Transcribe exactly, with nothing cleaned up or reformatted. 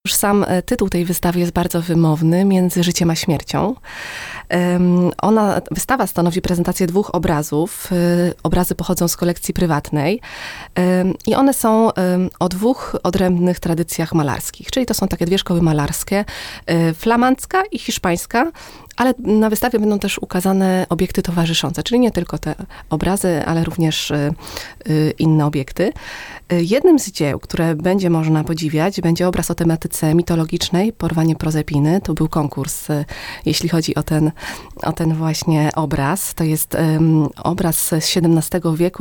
Już sam tytuł tej wystawy jest bardzo wymowny, Między życiem a śmiercią. Ona, wystawa stanowi prezentację dwóch obrazów. Obrazy pochodzą z kolekcji prywatnej i one są o dwóch odrębnych tradycjach malarskich, czyli to są takie dwie szkoły malarskie, flamandzka i hiszpańska, ale na wystawie będą też ukazane obiekty towarzyszące, czyli nie tylko te obrazy, ale również inne obiekty. Jednym z dzieł, które będzie można podziwiać, będzie obraz o tematyce mitologicznej, Porwanie Prozepiny. To był konkurs, jeśli chodzi o ten, o ten właśnie obraz. To jest um, obraz z siedemnastego wieku,